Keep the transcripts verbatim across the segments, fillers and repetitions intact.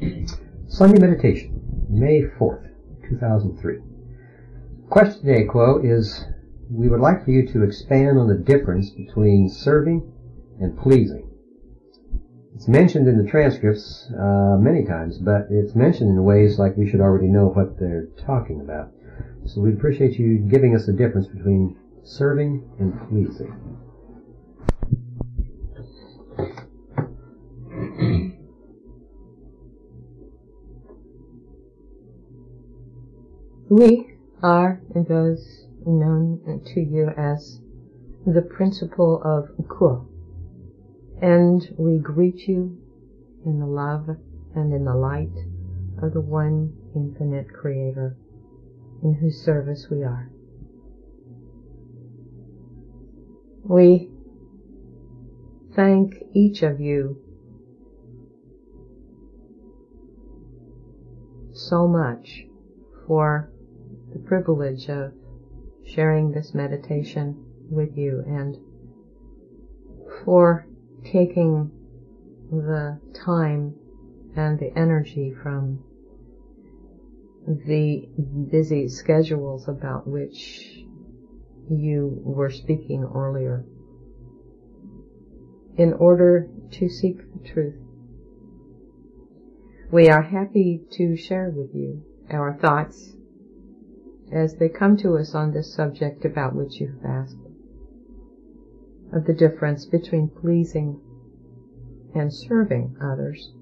Sunday Meditation, May fourth, two thousand three. Question today, quote, is, we would like for you to expand on the difference between serving and pleasing. It's mentioned in the transcripts uh, many times, but it's mentioned in ways like we should already know what they're talking about. So we'd appreciate you giving us the difference between serving and pleasing. We are those known to you as the principle of Kuo, and we greet you in the love and in the light of the one infinite Creator in whose service we are. We thank each of you so much for the privilege of sharing this meditation with you and for taking the time and the energy from the busy schedules about which you were speaking earlier in order to seek the truth. We are happy to share with you our thoughts as they come to us on this subject about which you have asked, of the difference between pleasing and serving others.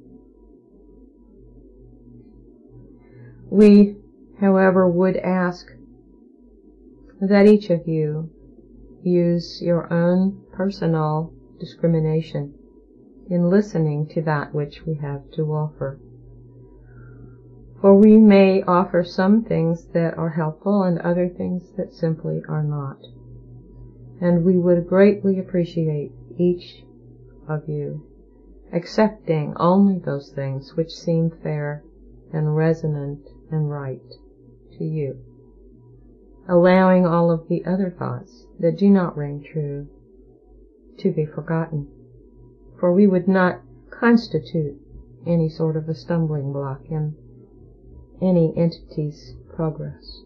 We, however, would ask that each of you use your own personal discrimination in listening to that which we have to offer. For we may offer some things that are helpful and other things that simply are not. And we would greatly appreciate each of you accepting only those things which seem fair and resonant and right to you, allowing all of the other thoughts that do not ring true to be forgotten. For we would not constitute any sort of a stumbling block in any entity's progress.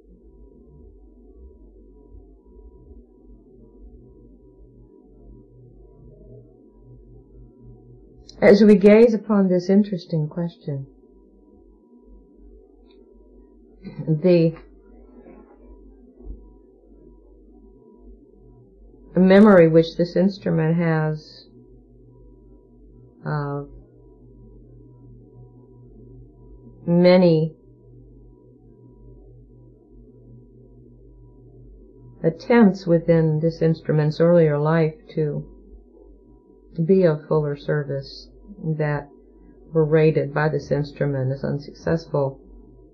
As we gaze upon this interesting question, the memory which this instrument has of many attempts within this instrument's earlier life to be of fuller service that were rated by this instrument as unsuccessful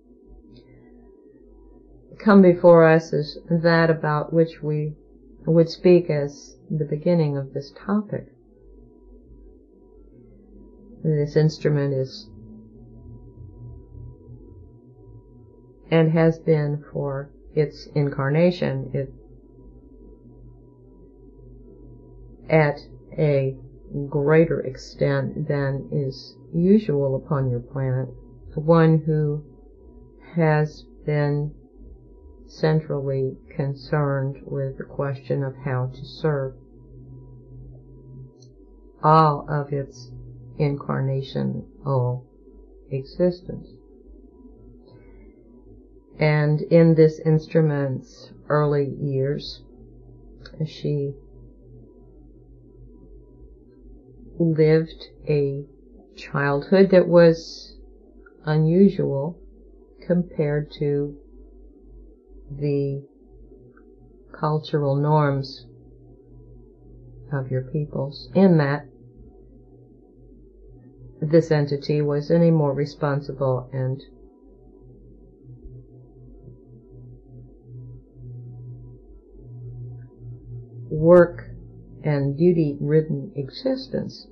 come before us as that about which we would speak as the beginning of this topic. This instrument is and has been for its incarnation it, at a greater extent than is usual upon your planet, one who has been centrally concerned with the question of how to serve all of its incarnational existence. And in this instrument's early years, she lived a childhood that was unusual compared to the cultural norms of your peoples, in that this entity was in a more responsible and work and duty-ridden existence,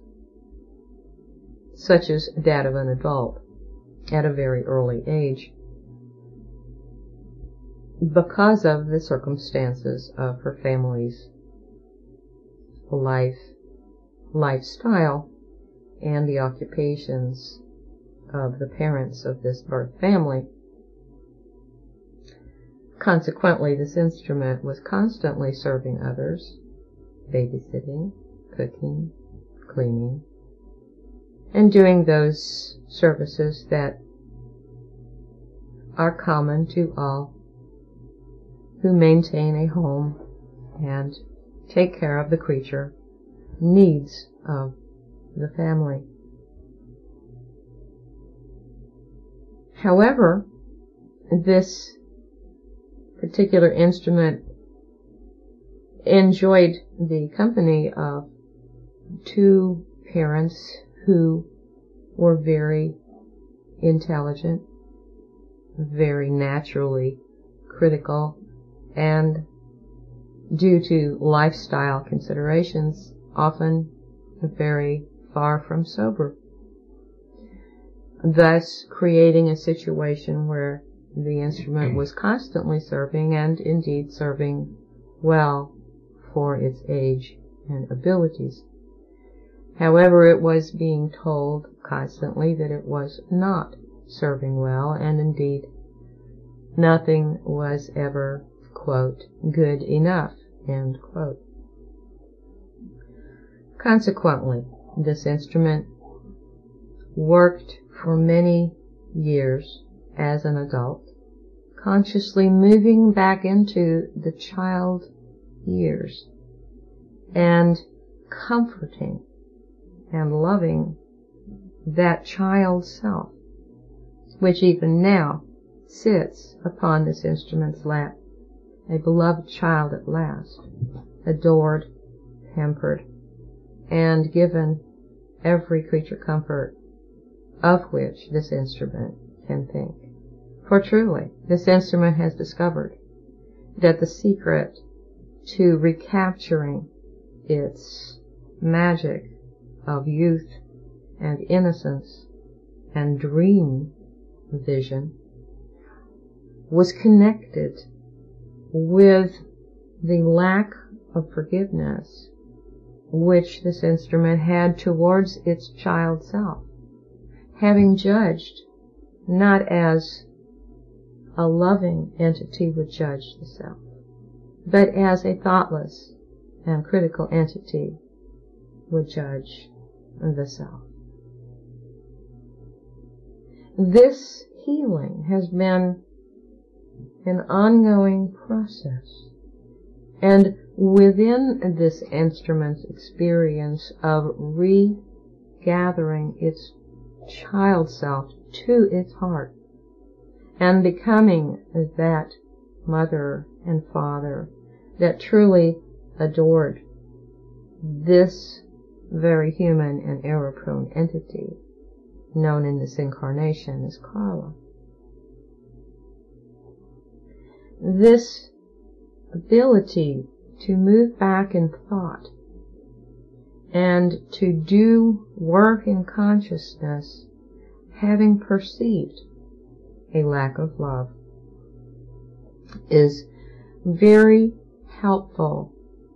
such as that of an adult at a very early age, because of the circumstances of her family's life, lifestyle, and the occupations of the parents of this birth family. Consequently, this instrument was constantly serving others, babysitting, cooking, cleaning, and doing those services that are common to all who maintain a home and take care of the creature needs of the family. However, this particular instrument enjoyed the company of two parents who were very intelligent, very naturally critical, and due to lifestyle considerations, often very far from sober, thus creating a situation where the instrument was constantly serving, and indeed serving well for its age and abilities. However, it was being told constantly that it was not serving well, and indeed nothing was ever, quote, good enough, end quote. Consequently, this instrument worked for many years as an adult, consciously moving back into the child years and comforting and loving that child self, which even now sits upon this instrument's lap, a beloved child at last, adored, pampered, and given every creature comfort of which this instrument can think. For truly, this instrument has discovered that the secret to recapturing its magic of youth and innocence and dream vision was connected with the lack of forgiveness which this instrument had towards its child self, having judged not as a loving entity would judge the self, but as a thoughtless and critical entity would judge the self. This healing has been an ongoing process, and within this instrument's experience of regathering its child self to its heart and becoming that mother and father that truly adored this very human and error-prone entity known in this incarnation as Carla. This ability to move back in thought and to do work in consciousness, having perceived a lack of love, is very helpful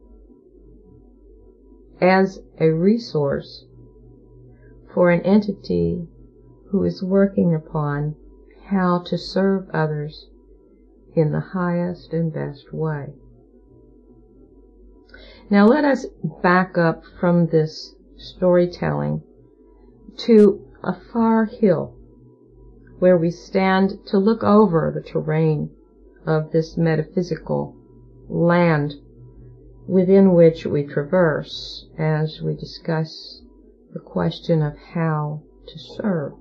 as a resource for an entity who is working upon how to serve others in the highest and best way. Now let us back up from this storytelling to a far hill where we stand to look over the terrain of this metaphysical land within which we traverse as we discuss the question of how to serve.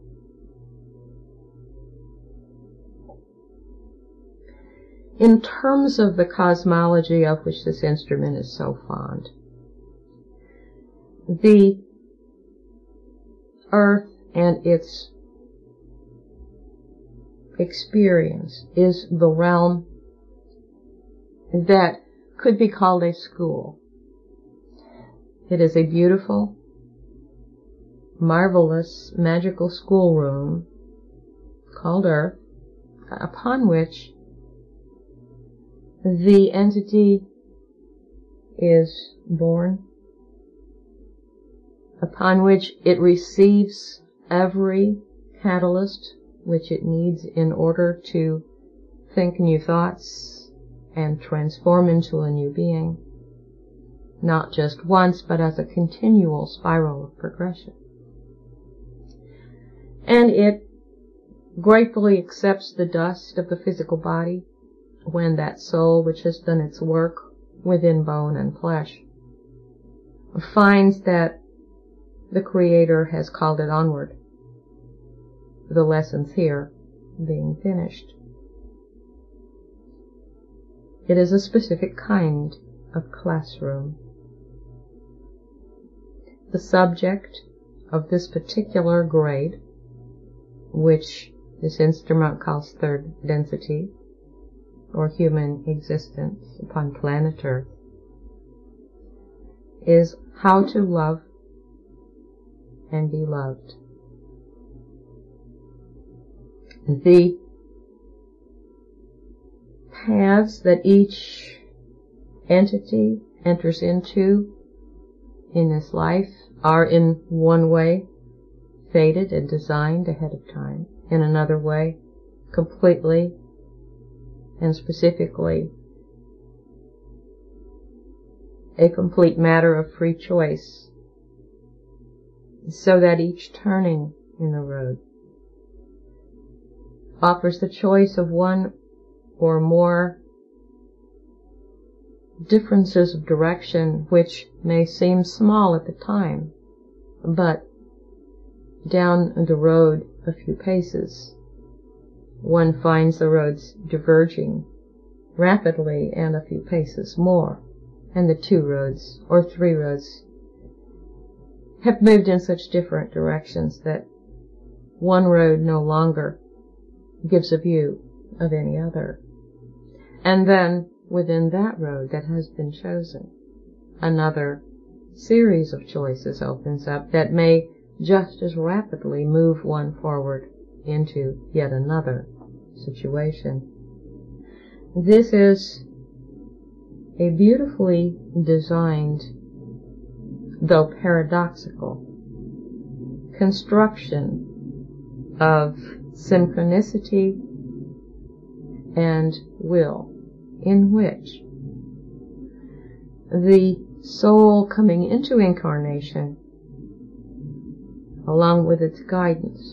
In terms of the cosmology of which this instrument is so fond, the earth and its experience is the realm that could be called a school. It is a beautiful, marvelous, magical schoolroom called Earth, upon which the entity is born, upon which it receives every catalyst which it needs in order to think new thoughts and transform into a new being, not just once, but as a continual spiral of progression. And it gratefully accepts the dust of the physical body when that soul which has done its work within bone and flesh finds that the Creator has called it onward, the lessons here being finished. It is a specific kind of classroom. The subject of this particular grade, which this instrument calls third density, or human existence upon planet Earth, is how to love and be loved. The paths that each entity enters into in this life are in one way fated and designed ahead of time, in another way completely and specifically a complete matter of free choice, so that each turning in the road offers the choice of one or more differences of direction which may seem small at the time, but down the road a few paces, one finds the roads diverging rapidly and a few paces more, and the two roads or three roads have moved in such different directions that one road no longer gives a view of any other. And then within that road that has been chosen, another series of choices opens up that may just as rapidly move one forward into yet another situation. This is a beautifully designed, though paradoxical, construction of synchronicity and will, in which the soul coming into incarnation, along with its guidance,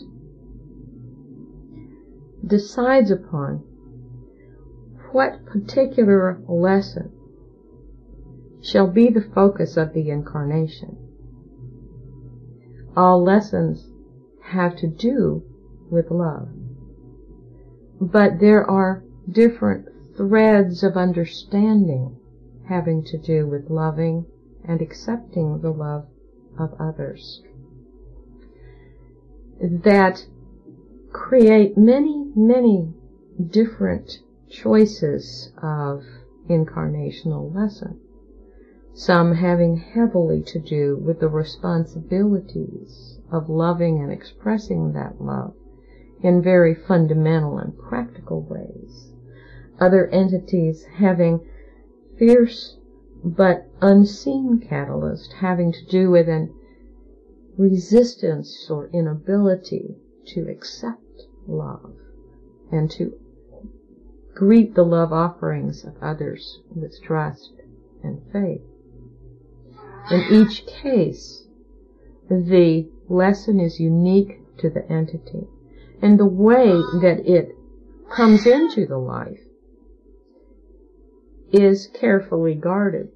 decides upon what particular lesson shall be the focus of the incarnation. All lessons have to do with love, but there are different threads of understanding having to do with loving and accepting the love of others that create many, many different choices of incarnational lesson, some having heavily to do with the responsibilities of loving and expressing that love in very fundamental and practical ways, other entities having fierce but unseen catalyst having to do with an resistance or inability to accept love and to greet the love offerings of others with trust and faith. In each case, the lesson is unique to the entity, and the way that it comes into the life is carefully guarded.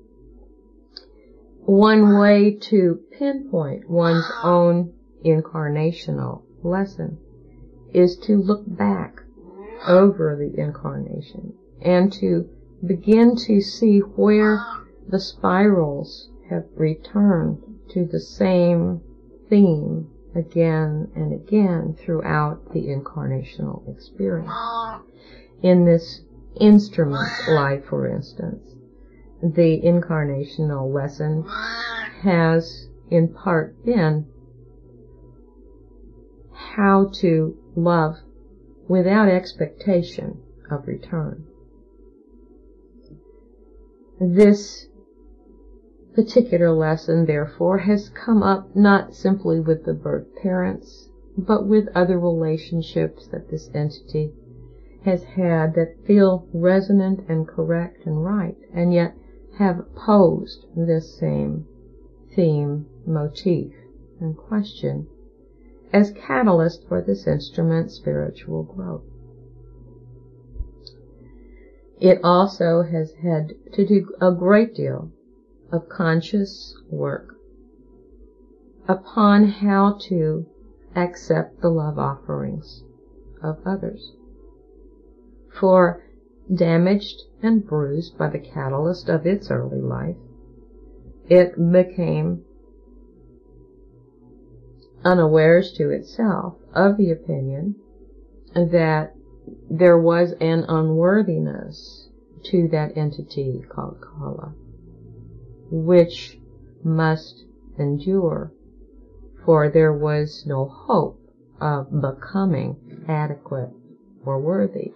One way to pinpoint one's own incarnational lesson is to look back over the incarnation and to begin to see where the spirals have returned to the same theme again and again throughout the incarnational experience. In this instrument's life, for instance, the incarnational lesson has in part been how to love without expectation of return. This particular lesson, therefore, has come up not simply with the birth parents but with other relationships that this entity has had that feel resonant and correct and right, and yet have posed this same theme, motif, and question as catalyst for this instrument's spiritual growth. It also has had to do a great deal of conscious work upon how to accept the love offerings of others. For damaged and bruised by the catalyst of its early life, it became unawares to itself of the opinion that there was an unworthiness to that entity called Kala, which must endure, for there was no hope of becoming adequate or worthy.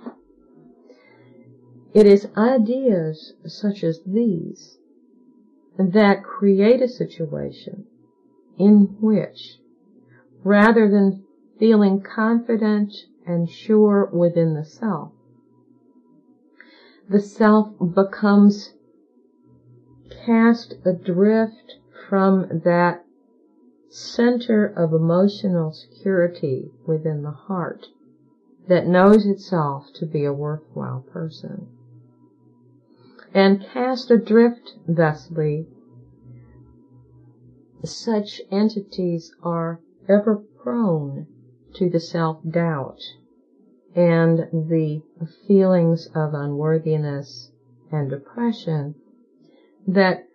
It is ideas such as these that create a situation in which, rather than feeling confident and sure within the self, the self becomes cast adrift from that center of emotional security within the heart that knows itself to be a worthwhile person. And cast adrift thusly, such entities are ever prone to the self-doubt and the feelings of unworthiness and depression that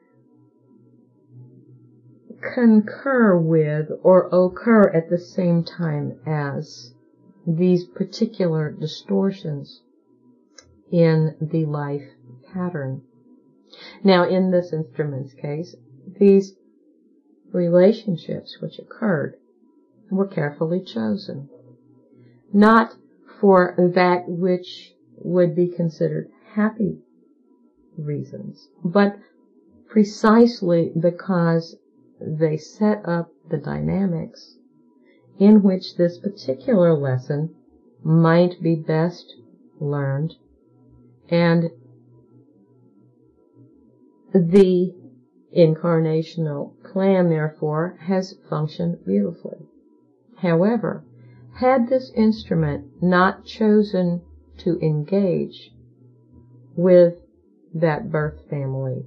concur with or occur at the same time as these particular distortions in the life pattern. Now, in this instrument's case, these relationships which occurred were carefully chosen, not for that which would be considered happy reasons, but precisely because they set up the dynamics in which this particular lesson might be best learned, and the incarnational plan, therefore, has functioned beautifully. However, had this instrument not chosen to engage with that birth family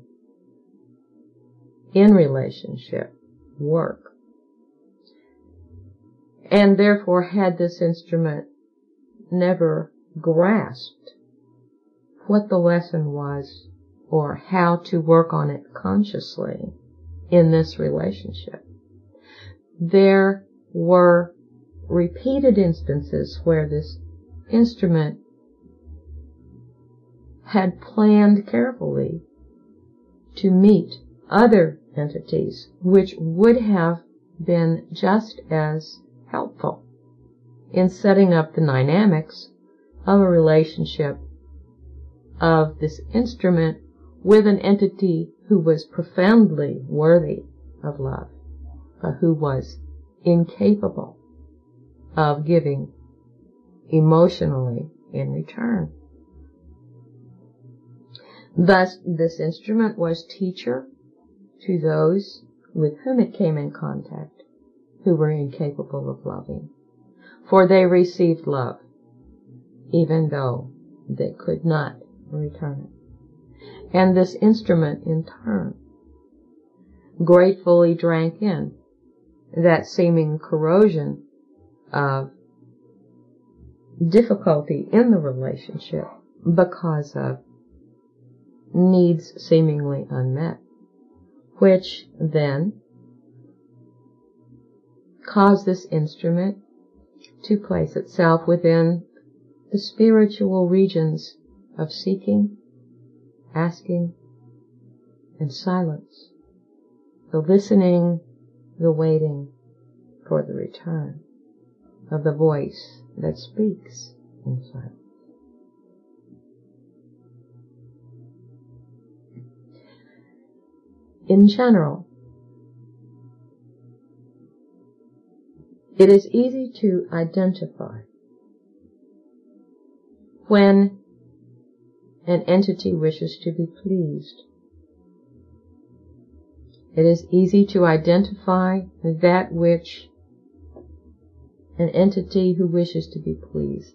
in relationship work, and therefore had this instrument never grasped what the lesson was or how to work on it consciously in this relationship, there were repeated instances where this instrument had planned carefully to meet other entities which would have been just as helpful in setting up the dynamics of a relationship of this instrument with an entity who was profoundly worthy of love, but who was incapable of giving emotionally in return. Thus, this instrument was teacher to those with whom it came in contact who were incapable of loving, for they received love even though they could not return it. And this instrument, in turn, gratefully drank in that seeming corrosion of difficulty in the relationship because of needs seemingly unmet, which then caused this instrument to place itself within the spiritual regions of seeking, asking, and silence, the listening, the waiting for the return of the voice that speaks in silence. In general, It is easy to identify when an entity wishes to be pleased. It is easy to identify that which an entity who wishes to be pleased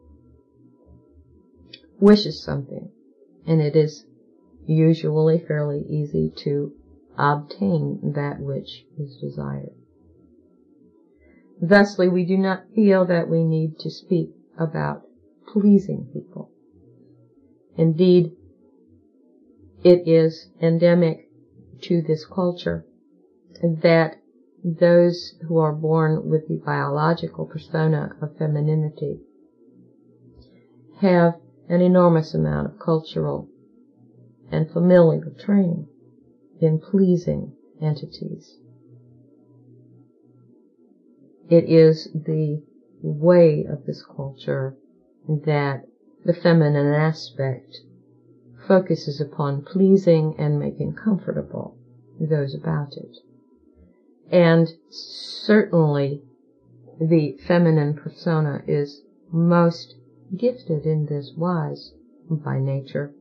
wishes something, and it is usually fairly easy to obtain that which is desired. Thusly, we do not feel that we need to speak about pleasing people. Indeed, it is endemic to this culture that those who are born with the biological persona of femininity have an enormous amount of cultural and familial training in pleasing entities. It is the way of this culture that the feminine aspect focuses upon pleasing and making comfortable those about it. And certainly the feminine persona is most gifted in this wise by nature.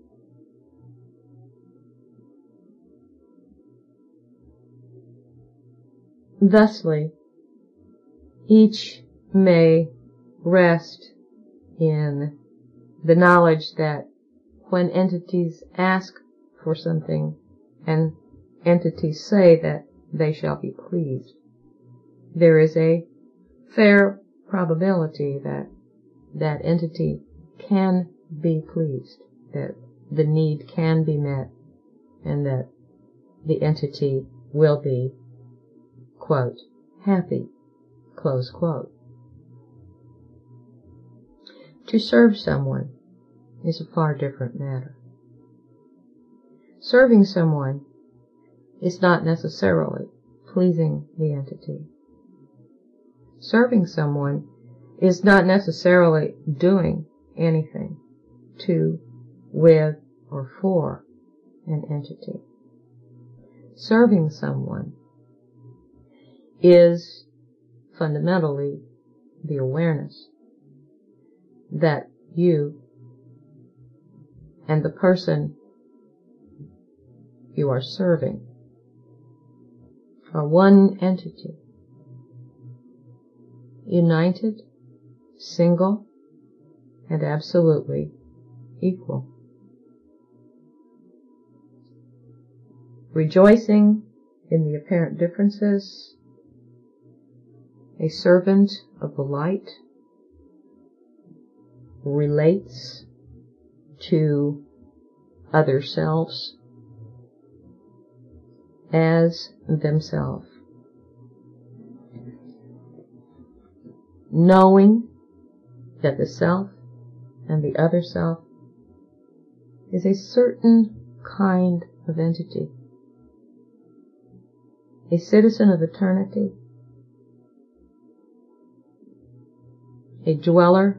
Thusly, each may rest in the knowledge that when entities ask for something and entities say that they shall be pleased, there is a fair probability that that entity can be pleased, that the need can be met, and that the entity will be, quote, happy, close quote. To serve someone is a far different matter. Serving someone is not necessarily pleasing the entity. Serving someone is not necessarily doing anything to, with, or for an entity. Serving someone is fundamentally the awareness that you and the person you are serving are one entity, united, single, and absolutely equal. Rejoicing in the apparent differences, a servant of the light relates to other selves as themselves, knowing that the self and the other self is a certain kind of entity, a citizen of eternity, a dweller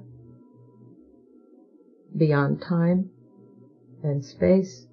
beyond time and space,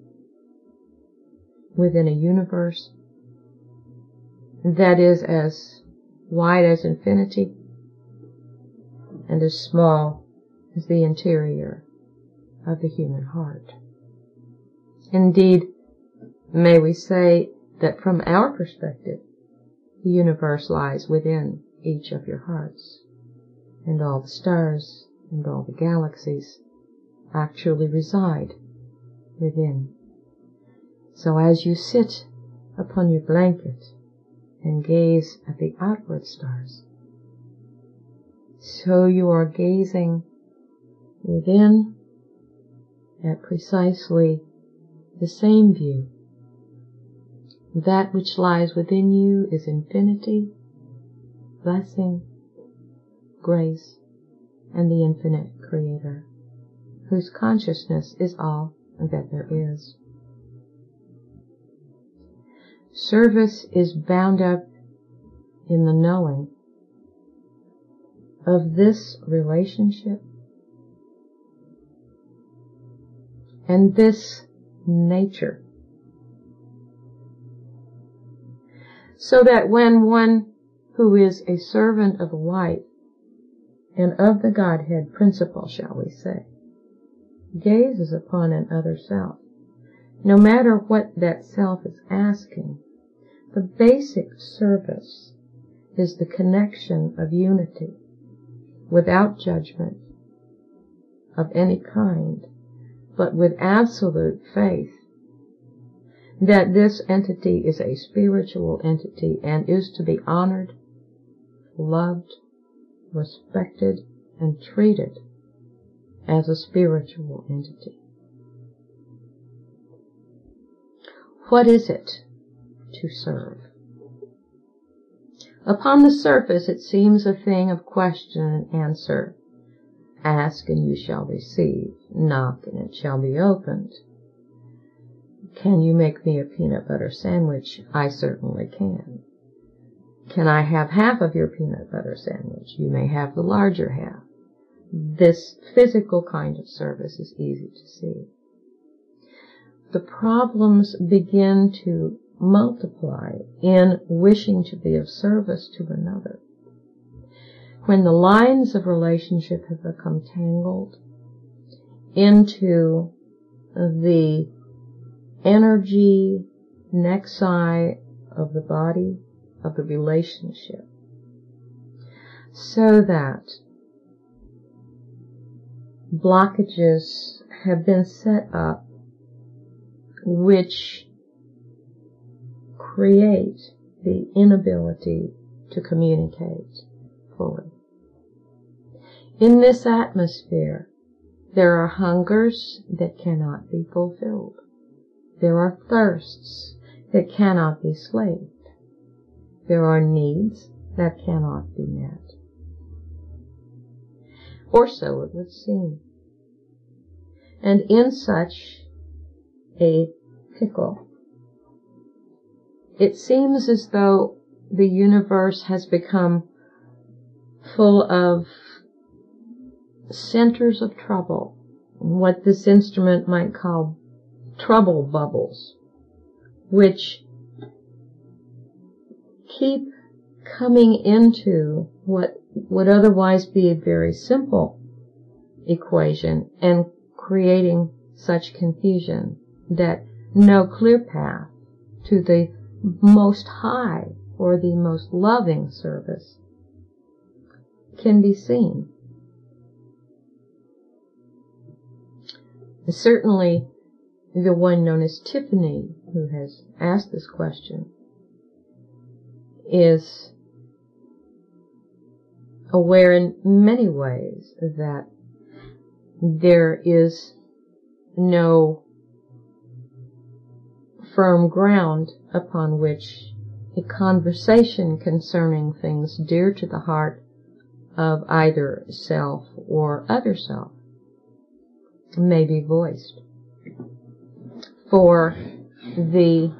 within a universe that is as wide as infinity and as small as the interior of the human heart. Indeed, may we say that from our perspective, the universe lies within each of your hearts, and all the stars and all the galaxies actually reside within. So as you sit upon your blanket and gaze at the outward stars, so you are gazing within at precisely the same view. That which lies within you is infinity, blessing, grace, and the infinite Creator, whose consciousness is all that there is. Service is bound up in the knowing of this relationship and this nature, so that when one who is a servant of light and of the Godhead principle, shall we say, gazes upon an other self, no matter what that self is asking, the basic service is the connection of unity, without judgment of any kind, but with absolute faith that this entity is a spiritual entity and is to be honored, loved, respected, and treated as a spiritual entity. What is it to serve? Upon the surface it seems a thing of question and answer. Ask and you shall receive. Knock and it shall be opened. Can you make me a peanut butter sandwich? I certainly can. Can I have half of your peanut butter sandwich? You may have the larger half. This physical kind of service is easy to see. The problems begin to multiply in wishing to be of service to another. When the lines of relationship have become tangled into the energy nexi of the body, of the relationship, so that blockages have been set up which create the inability to communicate fully. In this atmosphere, there are hungers that cannot be fulfilled. There are thirsts that cannot be slaked. There are needs that cannot be met. Or so it would seem. And in such a pickle, it seems as though the universe has become full of centers of trouble, what this instrument might call trouble bubbles, which keep coming into what would otherwise be a very simple equation and creating such confusion that no clear path to the most high or the most loving service can be seen. Certainly, the one known as Tiffany, who has asked this question, is aware in many ways that there is no firm ground upon which a conversation concerning things dear to the heart of either self or other self may be voiced. For the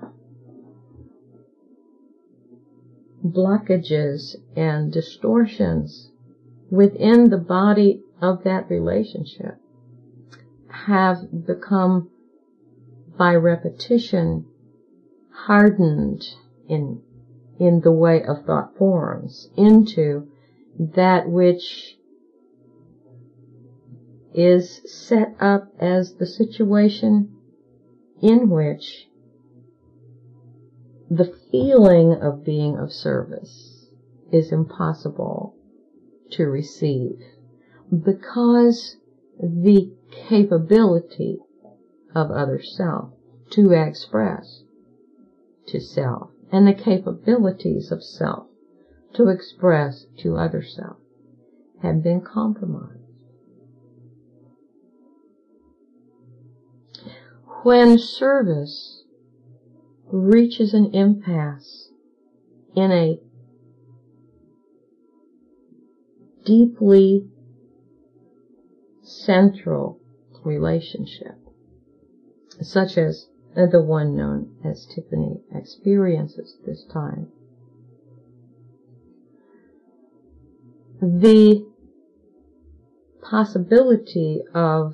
blockages and distortions within the body of that relationship have become, by repetition, hardened in in the way of thought forms into that which is set up as the situation in which the feeling of being of service is impossible to receive, because the capability of other self to express to self and the capabilities of self to express to other self have been compromised. When service reaches an impasse in a deeply central relationship, such as the one known as Tiffany experiences this time, the possibility of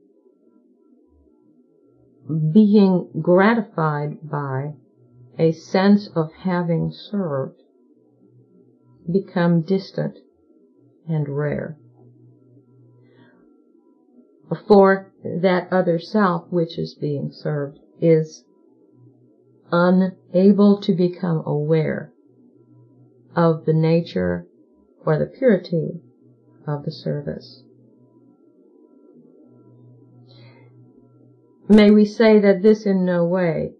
being gratified by a sense of having served become distant and rare. For that other self which is being served is unable to become aware of the nature or the purity of the service. May we say that this in no way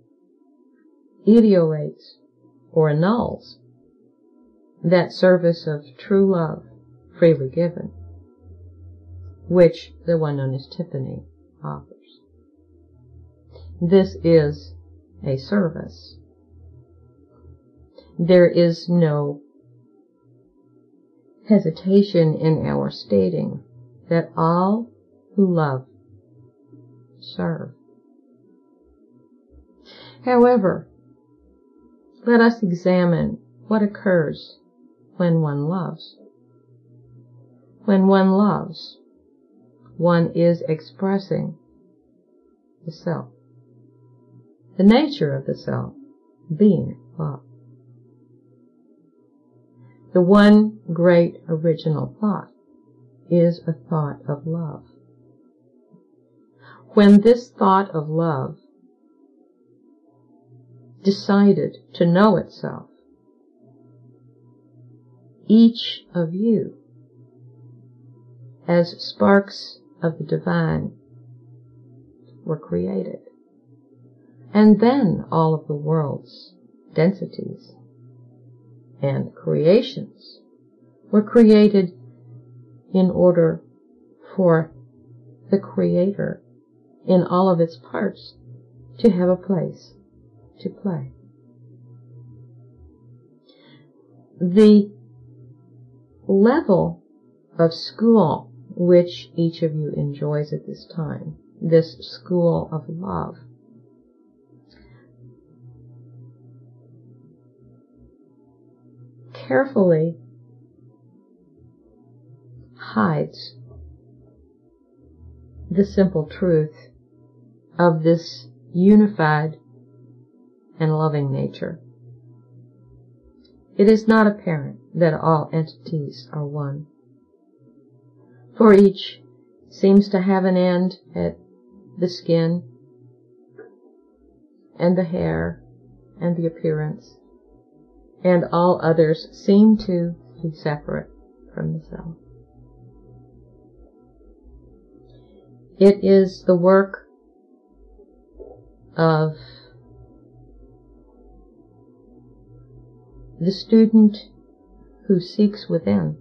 etiolates or annuls that service of true love freely given, which the one known as Tiffany offers. This is a service. There is no hesitation in our stating that all who love serve. However, let us examine what occurs when one loves. When one loves, one is expressing the self, the nature of the self being love. The one great original thought is a thought of love. When this thought of love decided to know itself, each of you, as sparks of the divine, were created. And then all of the world's densities and creations were created in order for the Creator in all of its parts to have a place to play. The level of school which each of you enjoys at this time, this school of love, carefully hides the simple truth of this unified and loving nature. It is not apparent that all entities are one, for each seems to have an end at the skin and the hair and the appearance, and all others seem to be separate from the self. It is the work of the student who seeks within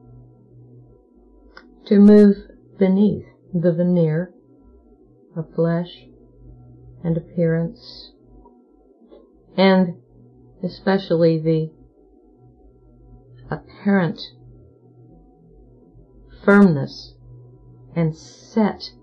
to move beneath the veneer of flesh and appearance, and especially the apparent firmness and set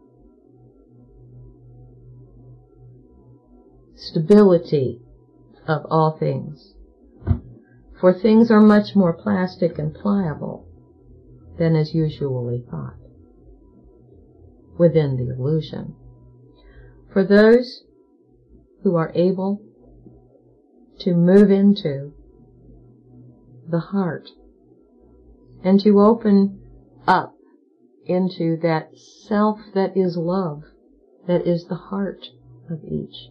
stability of all things. For things are much more plastic and pliable than is usually thought within the illusion. For those who are able to move into the heart and to open up into that self that is love, that is the heart of each,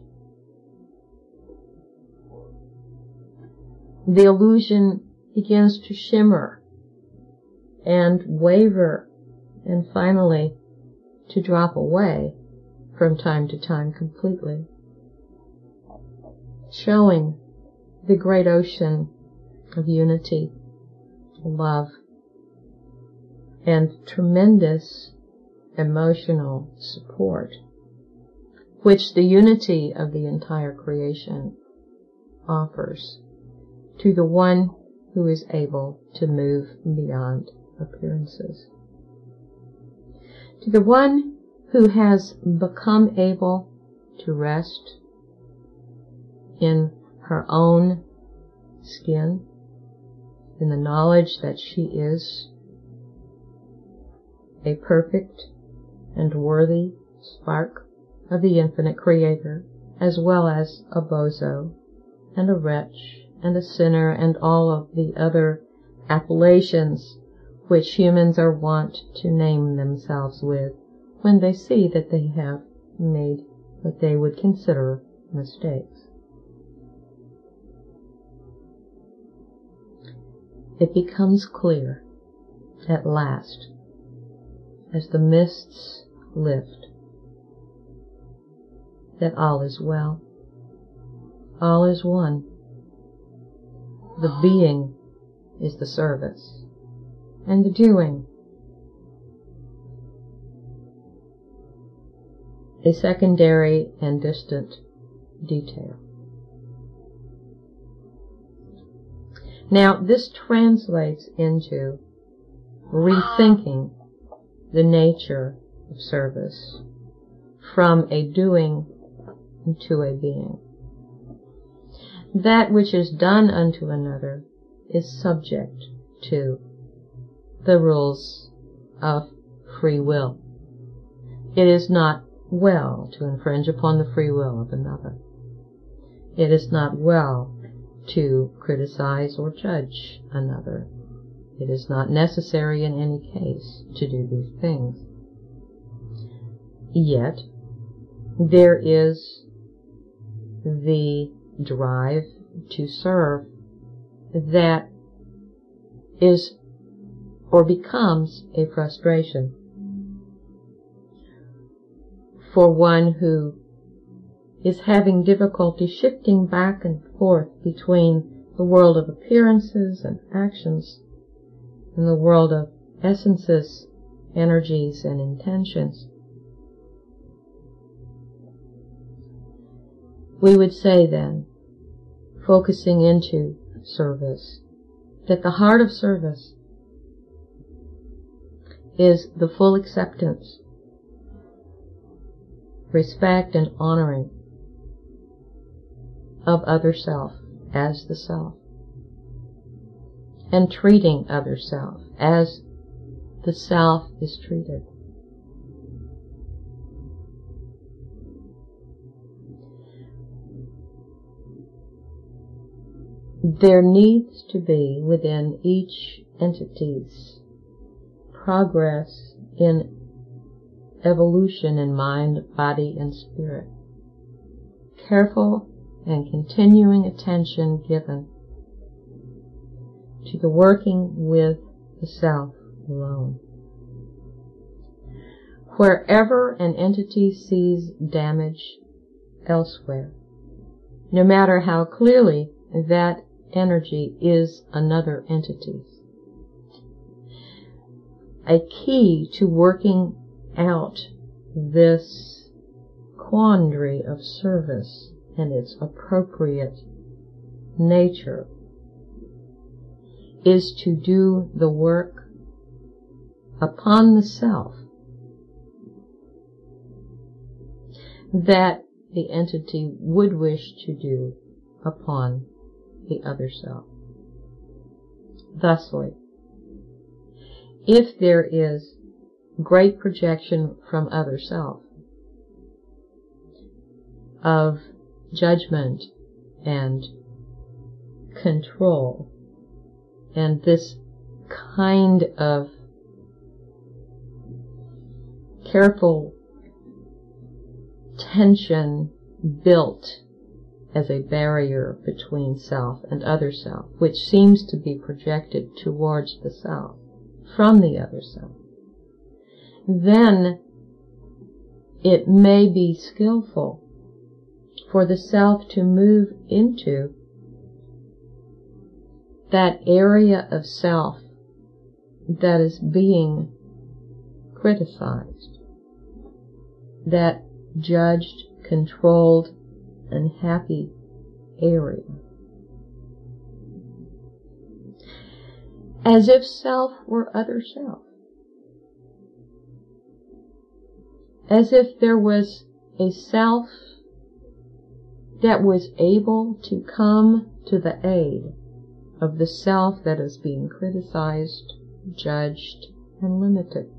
the illusion begins to shimmer and waver and finally to drop away from time to time completely, showing the great ocean of unity, love, and tremendous emotional support, which the unity of the entire creation offers to the one who is able to move beyond appearances. To the one who has become able to rest in her own skin, in the knowledge that she is a perfect and worthy spark of the infinite Creator, as well as a bozo and a wretch and a sinner and all of the other appellations which humans are wont to name themselves with when they see that they have made what they would consider mistakes. It becomes clear at last, as the mists lift, that all is well, all is one. The being is the service, and the doing a secondary and distant detail. Now, this translates into rethinking the nature of service from a doing to a being. That which is done unto another is subject to the rules of free will. It is not well to infringe upon the free will of another. It is not well to criticize or judge another. It is not necessary in any case to do these things. Yet, there is the drive to serve that is or becomes a frustration for one who is having difficulty shifting back and forth between the world of appearances and actions and the world of essences, energies, and intentions. We would say then, focusing into service, that the heart of service is the full acceptance, respect, and honoring of other self as the self, and treating other self as the self is treated. There needs to be within each entity's progress in evolution in mind, body, and spirit. Careful and continuing attention given to the working with the self alone. Wherever an entity sees damage elsewhere, no matter how clearly that energy is another entity's, a key to working out this quandary of service and its appropriate nature is to do the work upon the self that the entity would wish to do upon the other self. Thusly, if there is great projection from other self of judgment and control, and this kind of careful tension built as a barrier between self and other self, which seems to be projected towards the self from the other self, then it may be skillful for the self to move into that area of self that is being criticized, that judged, controlled, unhappy area, as if self were other self, as if there was a self that was able to come to the aid of the self that is being criticized, judged, and limited.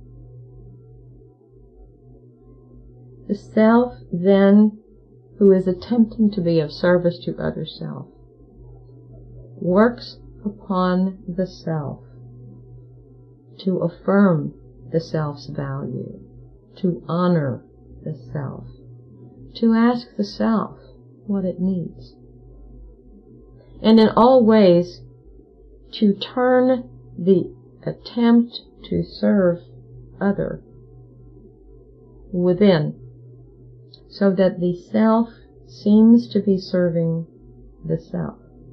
The self, then, who is attempting to be of service to other self, works upon the self, to affirm the self's value, to honor the self, to ask the self what it needs, and in all ways to turn the attempt to serve other within, so that the self seems to be serving the self.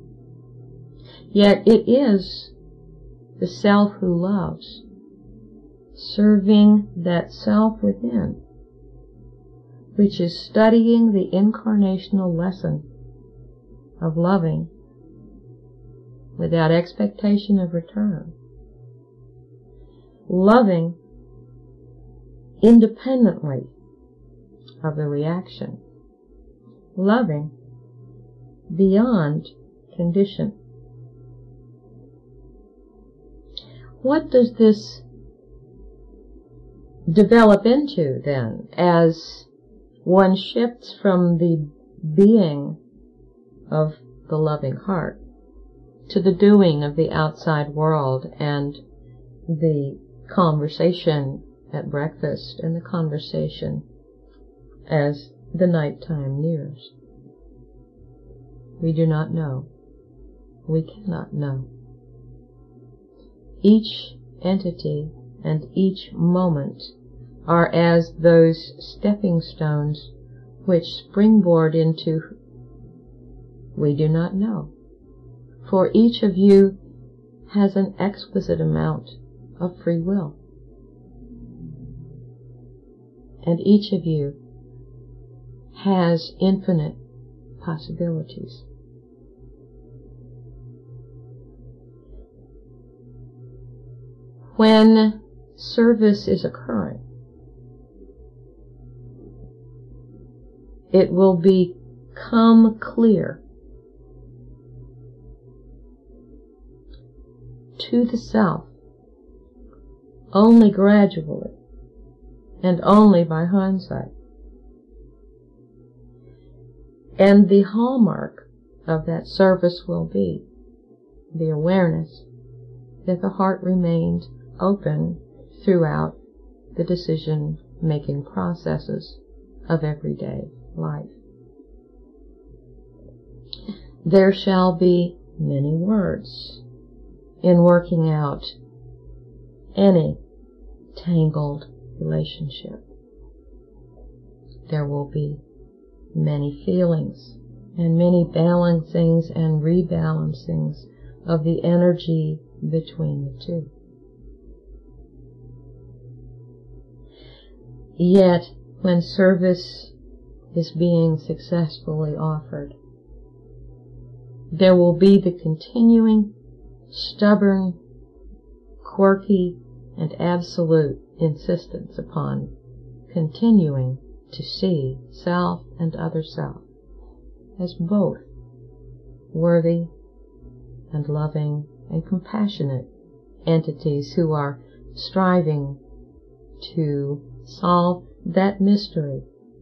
Yet it is the self who loves, serving that self within, which is studying the incarnational lesson of loving without expectation of return. Loving independently of the reaction. Loving beyond condition. What does this develop into, then, as one shifts from the being of the loving heart to the doing of the outside world and the conversation at breakfast and the conversation as the nighttime nears? We do not know. We cannot know. Each entity and each moment are as those stepping stones which springboard into we do not know. For each of you has an exquisite amount of free will. And each of you has infinite possibilities. When service is occurring, it will become clear to the self only gradually and only by hindsight. And the hallmark of that service will be the awareness that the heart remained open throughout the decision-making processes of everyday life. There shall be many words in working out any tangled relationship. There will be many feelings and many balancings and rebalancings of the energy between the two. Yet, when service is being successfully offered, there will be the continuing, stubborn, quirky, and absolute insistence upon continuing to see self and other self as both worthy and loving and compassionate entities who are striving to solve that mystery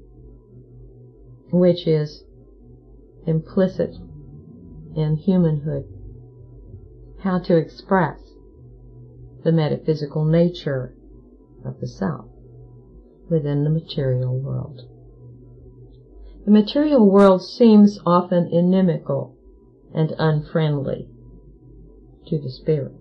which is implicit in humanhood, how to express the metaphysical nature of the self within the material world. The material world seems often inimical and unfriendly to the spirit.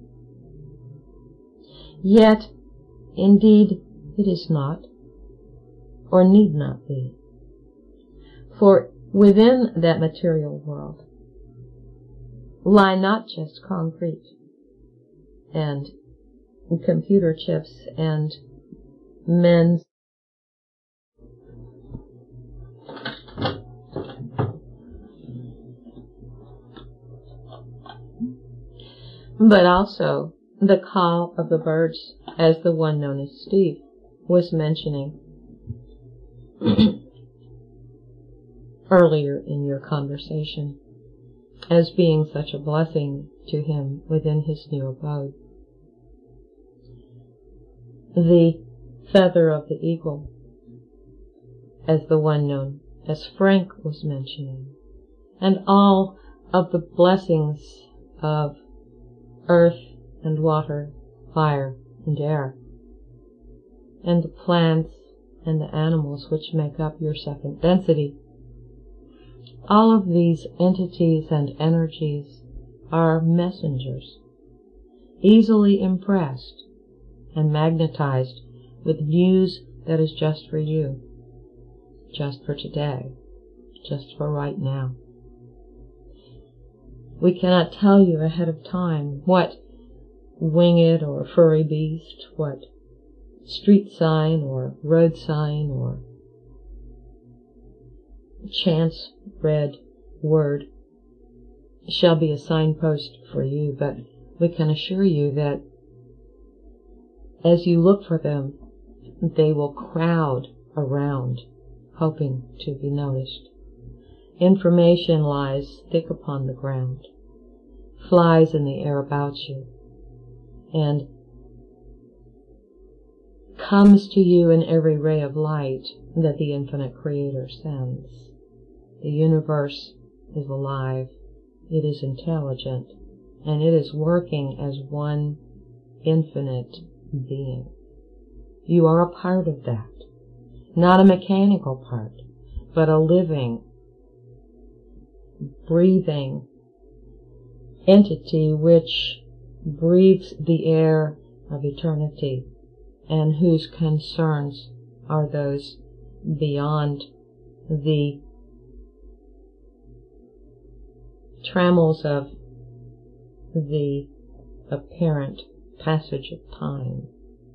Yet, indeed, it is not, or need not be. For within that material world lie not just concrete and computer chips and men's but also the call of the birds, as the one known as Steve was mentioning earlier in your conversation, as being such a blessing to him within his new abode. The feather of the eagle, as the one known as Frank was mentioning, and all of the blessings of earth and water, fire and air, and the plants and the animals which make up your second density. All of these entities and energies are messengers, easily impressed and magnetized with news that is just for you, just for today, just for right now. We cannot tell you ahead of time what winged or furry beast, what street sign or road sign or chance read word shall be a signpost for you, but we can assure you that as you look for them, they will crowd around, hoping to be noticed. Information lies thick upon the ground, flies in the air about you, and comes to you in every ray of light that the infinite Creator sends. The universe is alive, it is intelligent, and it is working as one infinite being. You are a part of that, not a mechanical part, but a living, breathing entity which breathes the air of eternity and whose concerns are those beyond the trammels of the apparent passage of time.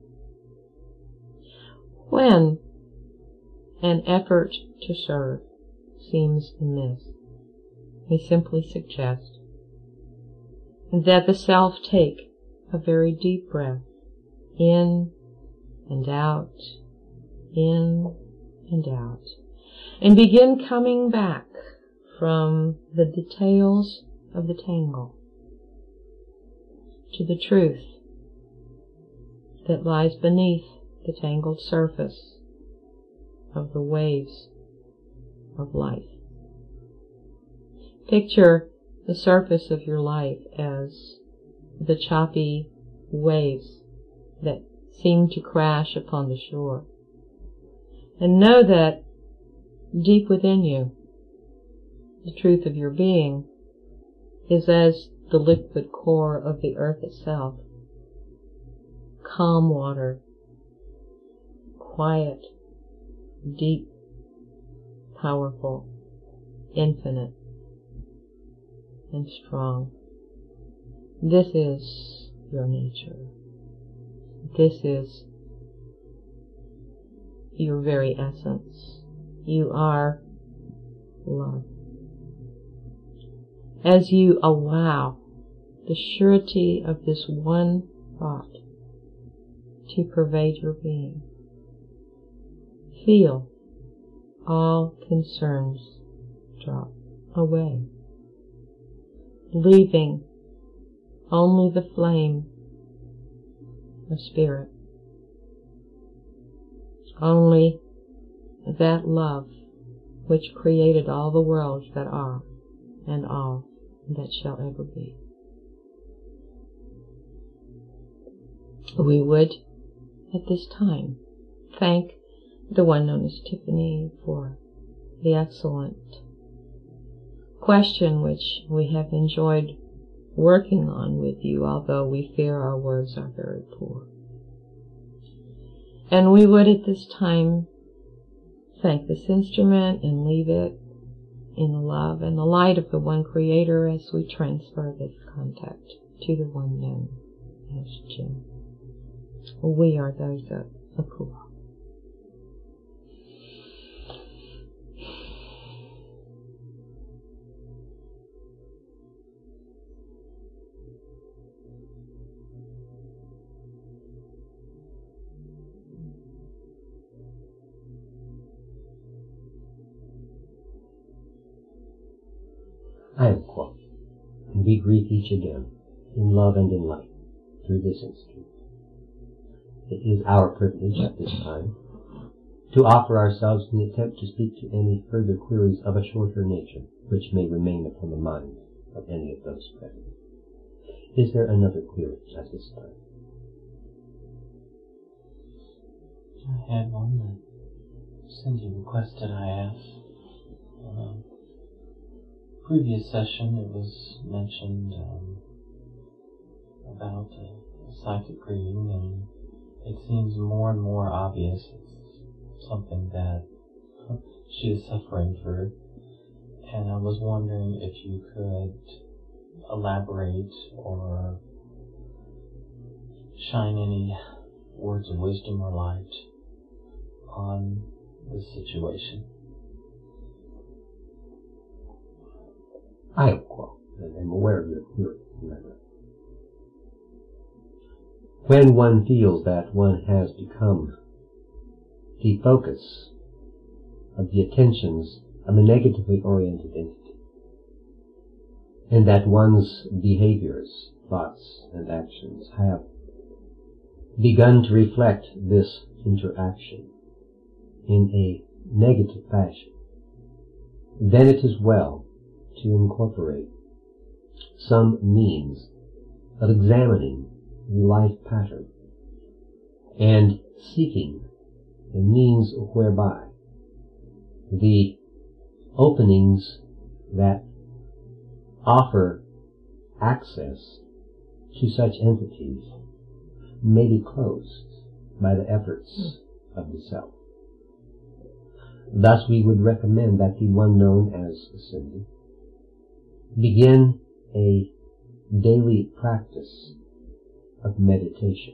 When an effort to serve seems amiss, we simply suggest that the self take a very deep breath, in and out, in and out, and begin coming back from the details of the tangle to the truth that lies beneath the tangled surface of the waves of life. Picture the surface of your life as the choppy waves that seem to crash upon the shore. And know that deep within you, the truth of your being is as the liquid core of the earth itself. Calm water, quiet, deep, powerful, infinite, and strong. This is your nature. This is your very essence. You are love. As you allow the surety of this one thought to pervade your being, feel all concerns drop away, leaving only the flame of spirit, only that love which created all the worlds that are and all that shall ever be. We would, at this time, thank the one known as Tiffany for the excellent question which we have enjoyed working on with you, although we fear our words are very poor. And we would at this time thank this instrument and leave it in the love and the light of the one Creator as we transfer this contact to the one known as Jim. We are those of Akua. I am Qua, and we greet each again, in love and in light, through this instrument. It is our privilege at this time to offer ourselves in the attempt to speak to any further queries of a shorter nature, which may remain upon the minds of any of those present. Is there another query at this time? I had one that Cindy requested I ask. Um, previous session it was mentioned um, about uh, psychic reading, and it seems more and more obvious it's something that she is suffering through. And I was wondering if you could elaborate or shine any words of wisdom or light on this situation. I am aware of your query. When one feels that one has become the focus of the attentions of a negatively oriented entity, and that one's behaviors, thoughts, and actions have begun to reflect this interaction in a negative fashion, then it is well to incorporate some means of examining the life pattern and seeking a means whereby the openings that offer access to such entities may be closed by the efforts of the self. Thus we would recommend that the one known as Cindy begin a daily practice of meditation.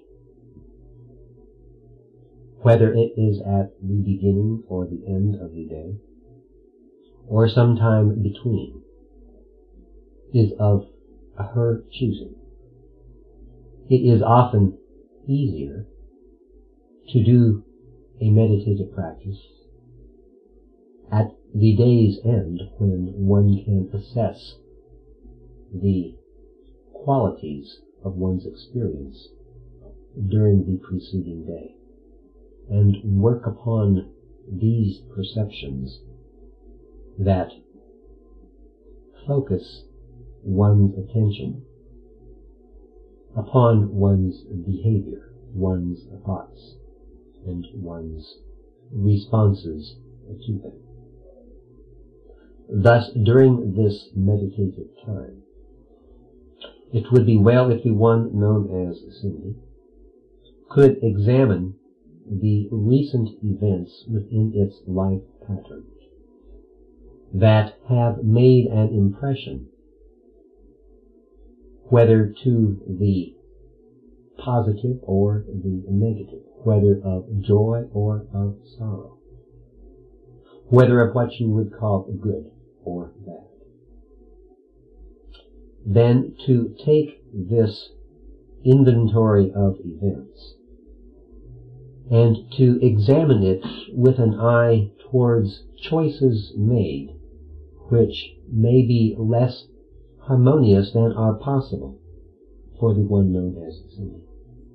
Whether it is at the beginning or the end of the day, or sometime between, is of her choosing. It is often easier to do a meditative practice at the day's end when one can assess the qualities of one's experience during the preceding day and work upon these perceptions that focus one's attention upon one's behavior, one's thoughts, and one's responses to them. Thus, during this meditative time, it would be well if the one known as Cindy could examine the recent events within its life pattern that have made an impression, whether to the positive or the negative, whether of joy or of sorrow, whether of what you would call good or bad. Then to take this inventory of events and to examine it with an eye towards choices made which may be less harmonious than are possible for the one known as Cindy.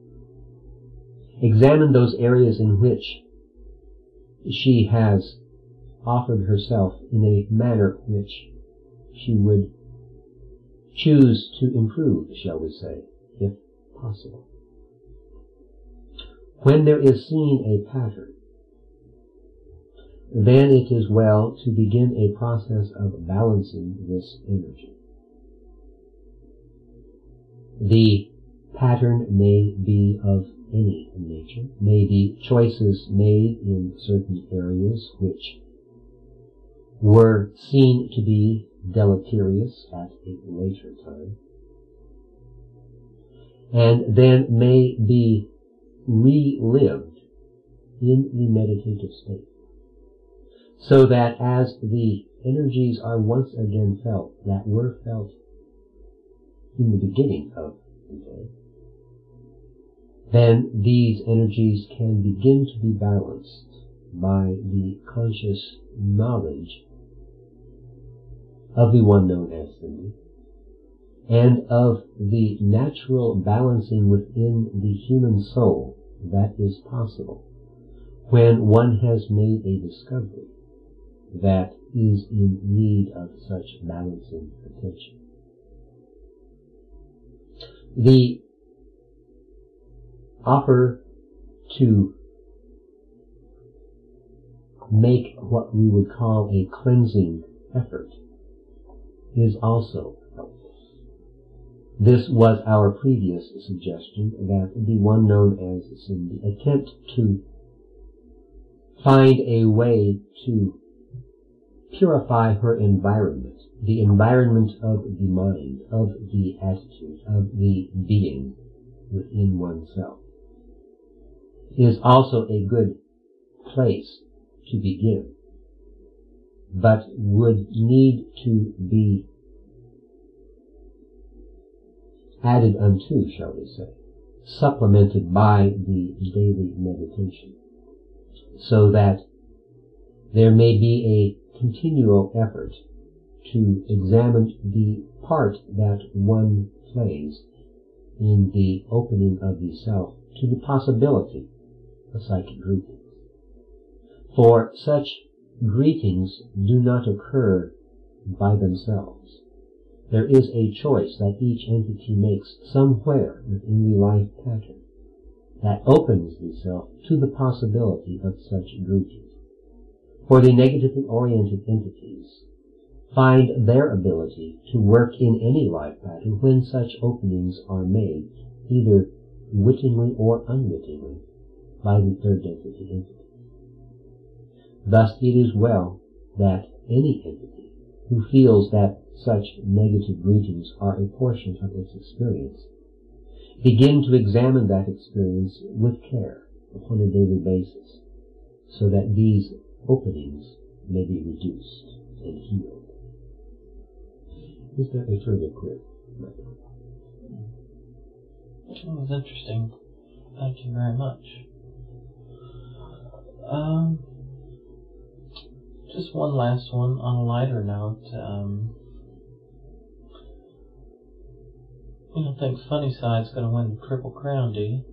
Examine those areas in which she has offered herself in a manner which she would choose to improve, shall we say, if possible. When there is seen a pattern, then it is well to begin a process of balancing this energy. The pattern may be of any nature, may be choices made in certain areas which were seen to be deleterious at a later time, and then may be relived in the meditative state, so that as the energies are once again felt that were felt in the beginning of the day, then these energies can begin to be balanced by the conscious knowledge of the one known as Cindy, and of the natural balancing within the human soul that is possible when one has made a discovery that is in need of such balancing attention. The offer to make what we would call a cleansing effort is also helpful. This was our previous suggestion, that the one known as Cindy attempt to find a way to purify her environment, the environment of the mind, of the attitude, of the being within oneself, is also a good place to begin, but would need to be added unto, shall we say, supplemented by the daily meditation, so that there may be a continual effort to examine the part that one plays in the opening of the self to the possibility of psychic greetings. For such greetings do not occur by themselves. There is a choice that each entity makes somewhere within the life pattern that opens the self to the possibility of such greetings. For the negatively oriented entities find their ability to work in any life pattern when such openings are made, either wittingly or unwittingly, by the third density entity. Thus it is well that any entity who feels that such negative greetings are a portion of its experience begin to examine that experience with care upon a daily basis, so that these openings may be reduced and healed. Is that a further clear? That was interesting. Thank you very much. Um, just one last one on a lighter note. Um, you don't think Funnyside's going to win the Triple Crown, do you?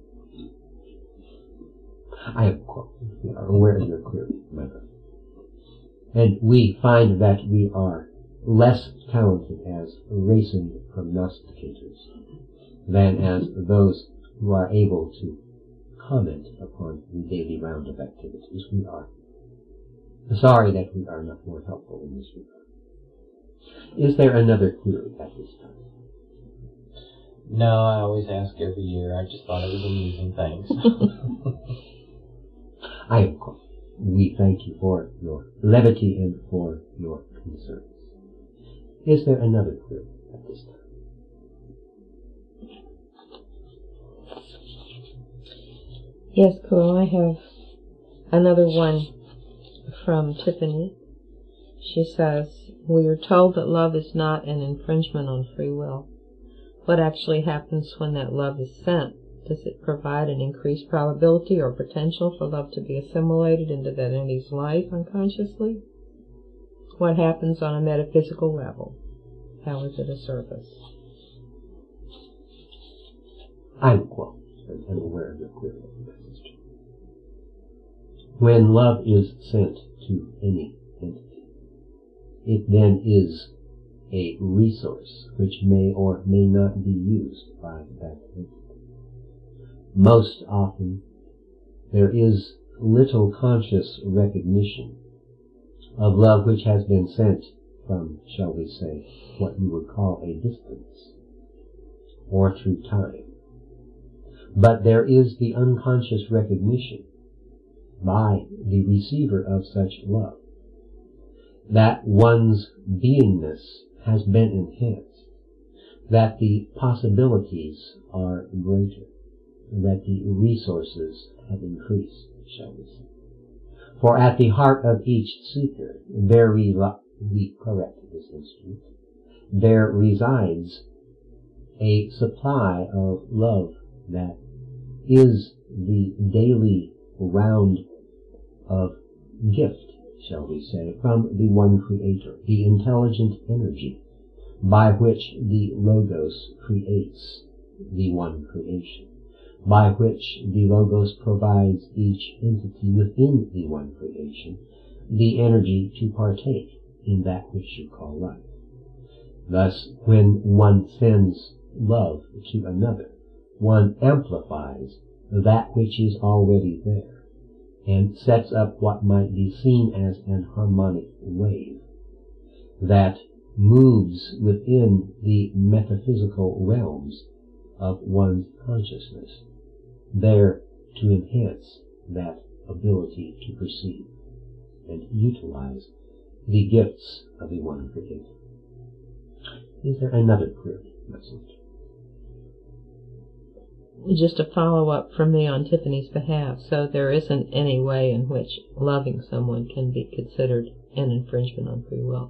I am we are aware of your query, my brother. And we find that we are less talented as racing prognosticators than as those who are able to comment upon the daily round of activities. We are sorry that we are not more helpful in this regard. Is there another query at this time? No, I always ask every year. I just thought it was amusing. Thanks. I am quite. We thank you for your levity and for your concerns. Is there another query at this time? Yes, cool. I have another one from Tiffany. She says, we are told that love is not an infringement on free will. What actually happens when that love is sent? Does it provide an increased probability or potential for love to be assimilated into that entity's life unconsciously? What happens on a metaphysical level? How is it a service? I'm quote, and I'm aware of your query. When love is sent to any entity, it then is a resource which may or may not be used by that entity. Most often, there is little conscious recognition of love which has been sent from, shall we say, what you would call a distance, or through time. But there is the unconscious recognition by the receiver of such love that one's beingness has been enhanced, that the possibilities are greater, that the resources have increased, shall we say. For at the heart of each seeker, there re- we correct this instrument, there resides a supply of love that is the daily round of gift, shall we say, from the one Creator, the intelligent energy by which the Logos creates the one creation, by which the Logos provides each entity within the one creation the energy to partake in that which you call life. Thus, when one sends love to another, one amplifies that which is already there and sets up what might be seen as an harmonic wave that moves within the metaphysical realms of one's consciousness, there to enhance that ability to perceive and utilize the gifts of the one creator. Is there another query, message? Just a follow-up from me on Tiffany's behalf. So there isn't any way in which loving someone can be considered an infringement on free will.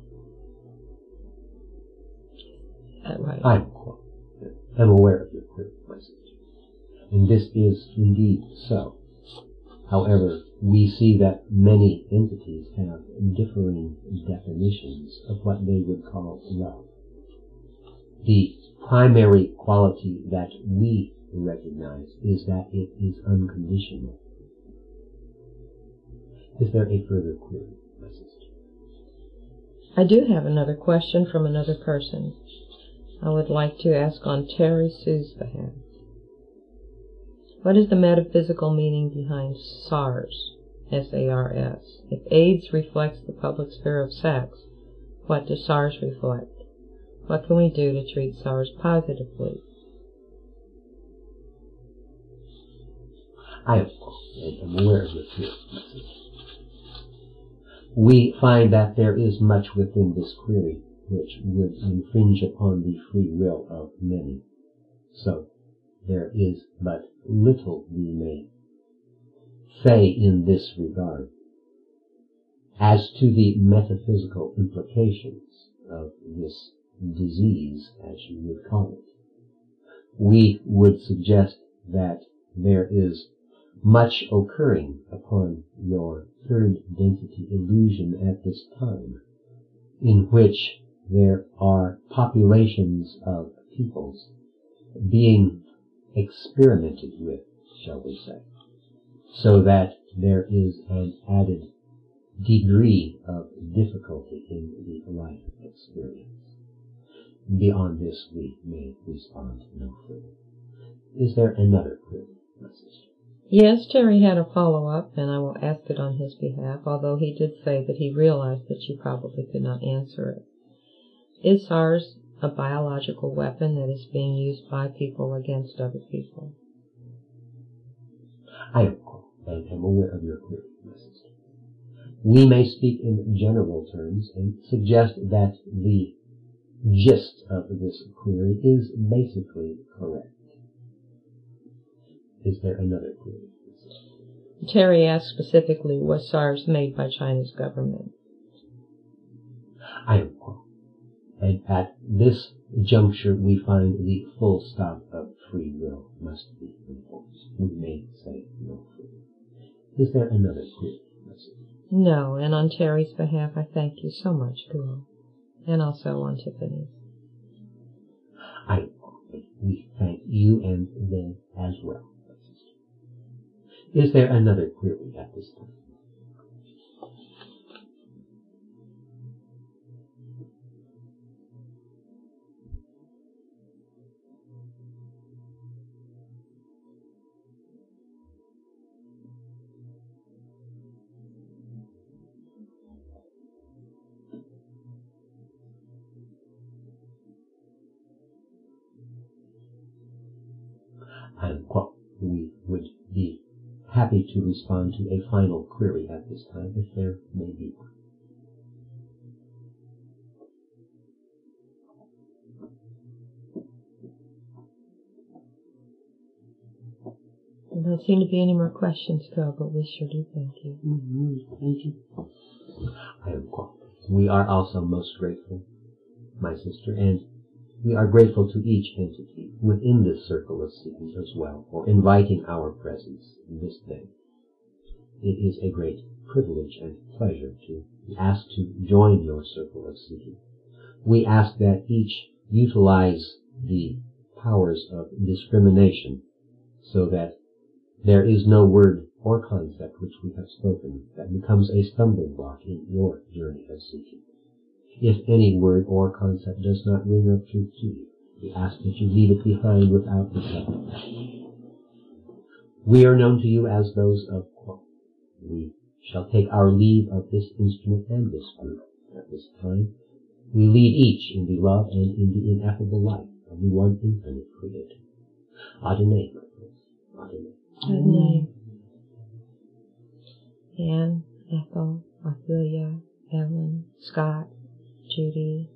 Is that right? I'm, I'm aware of your query, message. And this is indeed so. However, we see that many entities have differing definitions of what they would call love. The primary quality that we recognize is that it is unconditional. Is there a further query, my sister? I do have another question from another person. I would like to ask on Terry Sue's behalf. What is the metaphysical meaning behind SARS, S A R S? If AIDS reflects the public sphere of sex, what does SARS reflect? What can we do to treat SARS positively? I am aware of your fear. We find that there is much within this query which would infringe upon the free will of many. So there is but little we may say in this regard. As to the metaphysical implications of this disease, as you would call it, we would suggest that there is much occurring upon your third density illusion at this time, in which there are populations of peoples being experimented with, shall we say, so that there is an added degree of difficulty in the life experience. Beyond this, we may respond no further. Is there another query, my sister? Yes, Terry had a follow-up, and I will ask it on his behalf, although he did say that he realized that you probably could not answer it. Is SARS a biological weapon that is being used by people against other people? I am, and am aware of your query, my sister. We may speak in general terms and suggest that the gist of this query is basically correct. Is there another query? Terry asked specifically, was SARS made by China's government? I am wrong. And at this juncture, we find the full stop of free will must be enforced. We may say no further. Is there another query? No, and on Terry's behalf, I thank you so much, Guru, and also on Tiffany's. I am wrong. We thank you and them as well. Is there another query at this time? And well, we would be happy to respond to a final query at this time, if there may be one. There don't seem to be any more questions, Phil, but we sure do thank you. Mm-hmm. Thank you. I am qualified. We are also most grateful, my sister, and we are grateful to each entity within this circle of seeking as well for inviting our presence this day. It is a great privilege and pleasure to be asked to join your circle of seeking. We ask that each utilize the powers of discrimination so that there is no word or concept which we have spoken that becomes a stumbling block in your journey of seeking. If any word or concept does not ring of truth to you, We ask that you leave it behind without regret. We are known to you as those of Quo. We shall take our leave of this instrument and this group at this time. We lead each in the love and in the ineffable life of the one infinite Creator. Adonai, my friends. Adonai. Adonai. Anne, Ethel, Ophelia, Ellen, Scott, Judy,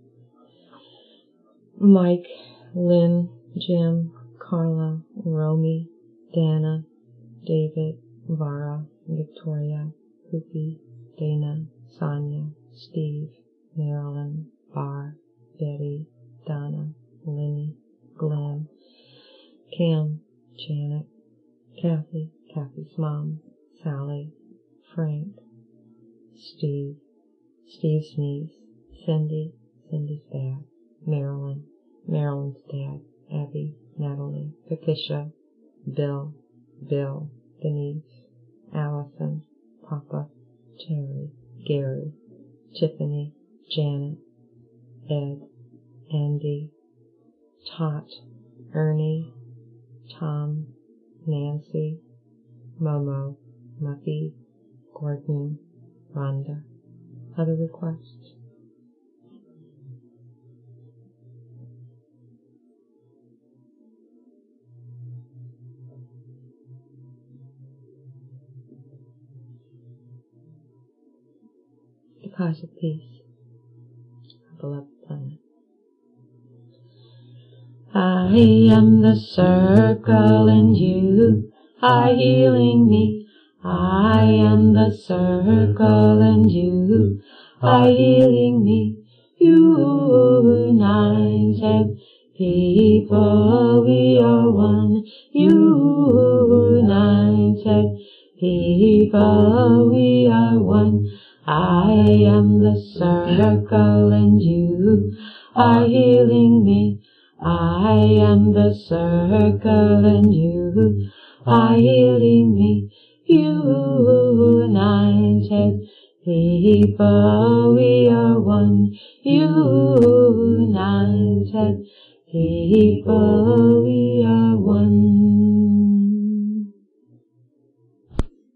Mike, Lynn, Jim, Carla, Romy, Dana, David, Vara, Victoria, Cookie, Dana, Sonia, Steve, Marilyn, Bar, Betty, Donna, Lenny, Glenn, Kim, Janet, Kathy, Kathy's mom, Sally, Frank, Steve, Steve's niece, Cindy, Cindy's dad, Marilyn, Marilyn's dad, Abby, Natalie, Patricia, Bill, Bill, Denise, Allison, Papa, Terry, Gary, Tiffany, Janet, Ed, Andy, Tot, Ernie, Tom, Nancy, Momo, Muffy, Gordon, Rhonda. Other requests? Deposit peace, our beloved planet. I am the circle and you are healing me. I am the circle and you are healing me. United people, we are one. United people, we are one. I am the circle and you are healing me. I am the circle and you are healing me. United people, we are one. United people, we